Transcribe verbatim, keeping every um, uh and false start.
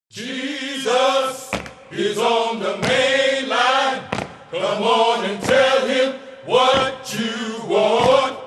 Jesus is on the main line. Come on and tell him what you want.